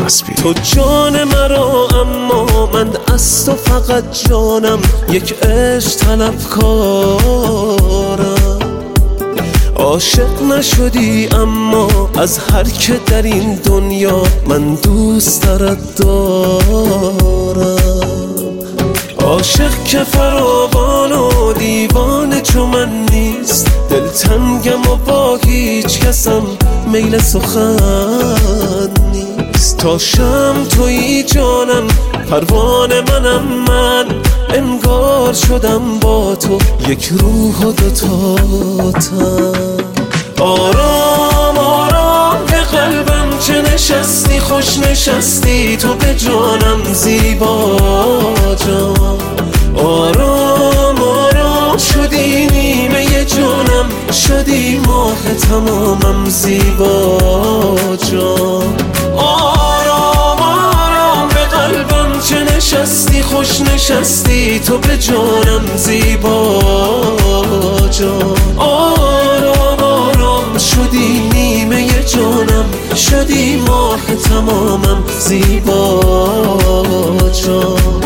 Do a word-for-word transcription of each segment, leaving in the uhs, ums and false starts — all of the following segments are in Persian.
بسپی. تو جان مرا اما من از تو فقط جانم، یک عشق طلبکارم. عاشق نشدی اما از هر که در این دنیا من دوست دارد دارم. عاشق که فراوان و دیوانه چو من نیست، دلتنگم و با هیچ کسم میل سخن نیست. تا شم تویی جانم، پروانه منم من، انگار شدم با تو یک روح و دوتا تن. آرام آرام به قلبم چه نشستی، خوش نشستی تو به جانم زیبا جان. آرام آرام شدی نیمه جانم، شدی ماه تمامم زیبا جان. آرام آرام به قلبم چه نشستی، خوش نشستی تو به جانم زیبا جان. آرام آرام شدی نیمه جانم، شدی ماه تمامم زیبا جان.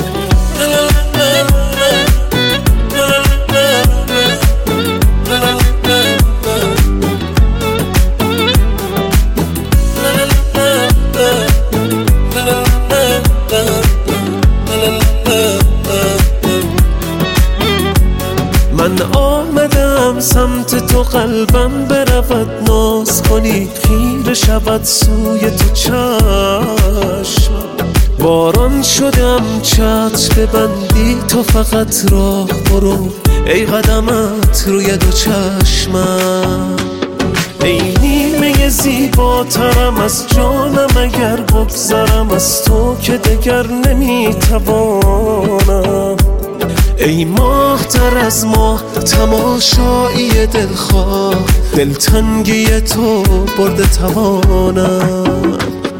من آمدم سمت تو، قلبم برود ناز کنی، خیره شود سوی تو چشم. باران شدم چتر ببندی تو فقط راه برو، ای قدمت روی دو چشمم. ای نیمه زیباترم از جانم، اگر بگذرم از تو که دگر نمیتوانم. ای ماه تر از ماه تماشایی دلخواه، دلتنگی تو برده توانم.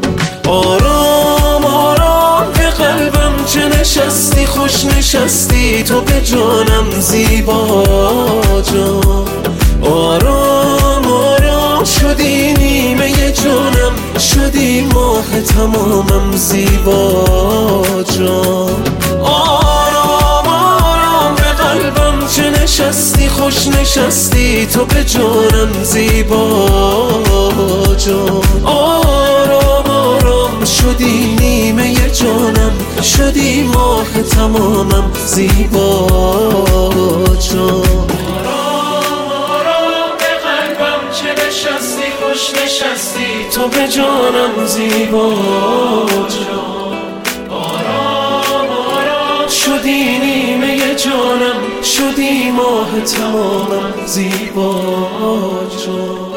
آرام آرام به قلبم چه نشستی، خوش نشستی تو به جانم زیبا جان. آرام آرام شدی نیمه جانم، شدی ماه تمامم زیبا جان. آرام آرام به قلبم چه نشستی، خوش نشستی تو به جانم زیبا جان. آرام آرام شدی نیمه جانم، شدی ماه تمامم زیبا جان. خوش نشستی تو به جانم زیبا جان. آرام آرام شدی نیمه جانم، شدی ماه تمامم زیبا جان.